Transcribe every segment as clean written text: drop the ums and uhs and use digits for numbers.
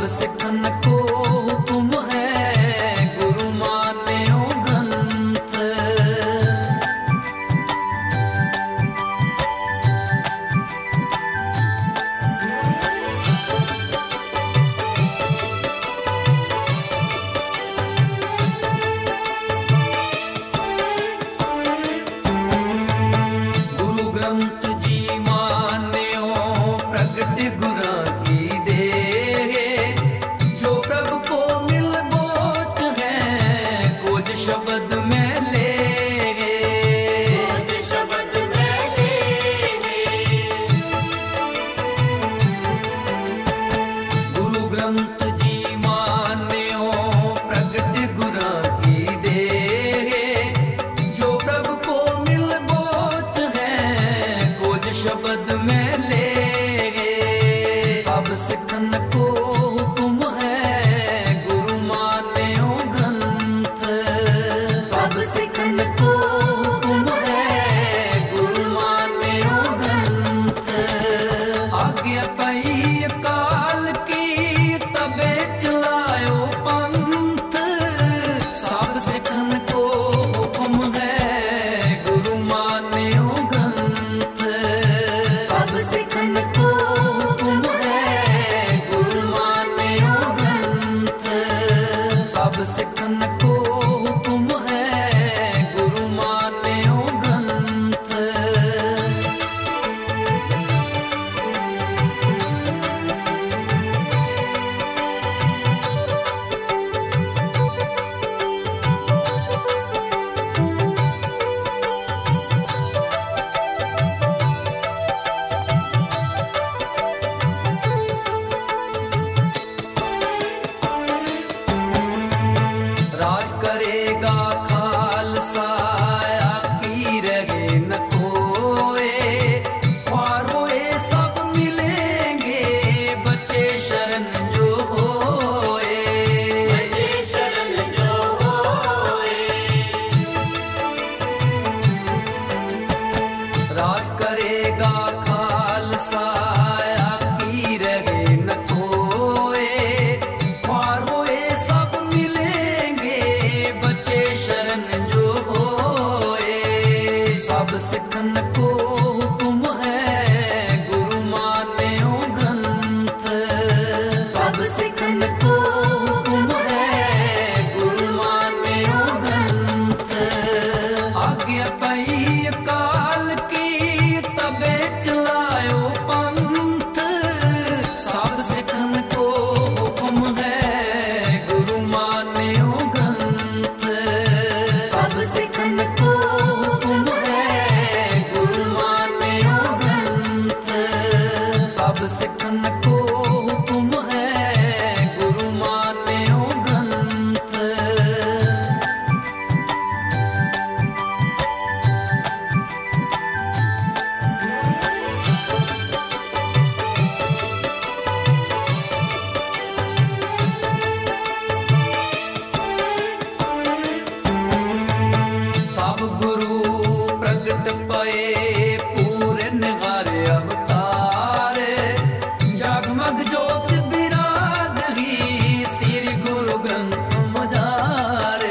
सिखन को हुकुम है गुरु मान्यो ग्रंथ। गुरु ग्रंथ जी मान्यो प्रगट गुरां की दे, जो प्रभु को मिल बोच है खोज शब्द में ले। गुरु ग्रंथ जी मान्यो प्रगट गुरां की दे, जो प्रभु को मिल बोच है खोज शब्द में ले। सब सिखन को हुकुम है गुरु मान्यो ग्रंथ। सब सिखन को हुकुम है गुरु मान्यो ग्रंथ। आज्ञा पई अकाल की तबे चलायो पंथ। सब सिखन को हुकुम है गुरु मान्यो ग्रंथ। सब सिखन को हुकुम है गुरु मान्यो ग्रंथ। सब सिखन को हुकुम है गुरु मान्यो ग्रंथ। राज करेगा खालसा की रहे न कोए। ख्वार होए सब मिलेंगे बच्चे शरण जो होए। राज करेगा खालसा की रहे न कोए। ख्वार होए सब मिलेंगे बच्चे शरण जो होए। सब सिखन को हुकुम है गुरु मान्यो ग्रंथ। सब सिखन को हुकुम है गुरु मान्यो ग्रंथ। आज्ञा पई अकाल की तबे चलायो पंथ। सब सिखन को हुकुम है गुरु मान्यो ग्रंथ। सब सिखन को हुकुम है गुरु मान्यो ग्रंथ। सब सिखन को हुकुम है गुरु मान्यो ग्रंथ। सब गुरु प्रगट पए पूरे निगारे अवतार। जगमग ज्योत विराज ही श्री गुरु ग्रंथ मझारे।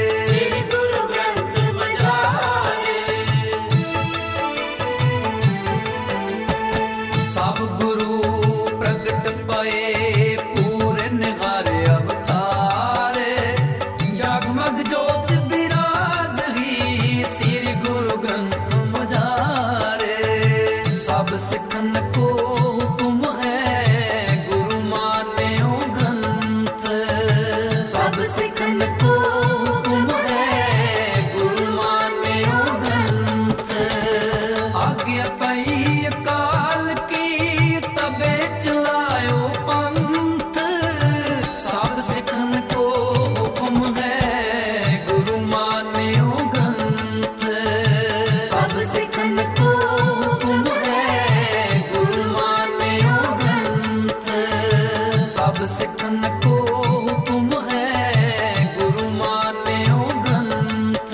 सब गुरु प्रगट पए पूरे निगारे अवतार। जगमग ज्योत विराज ही श्री गुरु ग्रंथ मझारे। सब सिखन को हुकुम है गुरु मान्यो ग्रंथ। सब सिखन को हुकुम है गुरु मान्यो ग्रंथ। आज्ञा पई अकाल की तबे चलायो पंथ। सब सिखन को हुकुम है गुरु मान्यो ग्रंथ। सब सिखन को हुकुम है गुरु मान्यो ग्रंथ। सब सिखन को हुकुम है गुरु मान्यो ग्रंथ।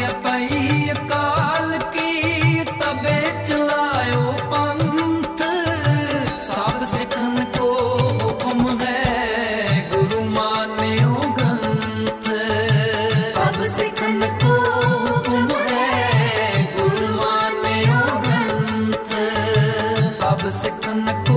पई अकाल की तबे चलायो पंथ सब सिखन को हुक्म है गुरु मान्यो ग्रंथ सब सिखन को हुक्म है गुरु मान्यो ग्रंथ सब सिखन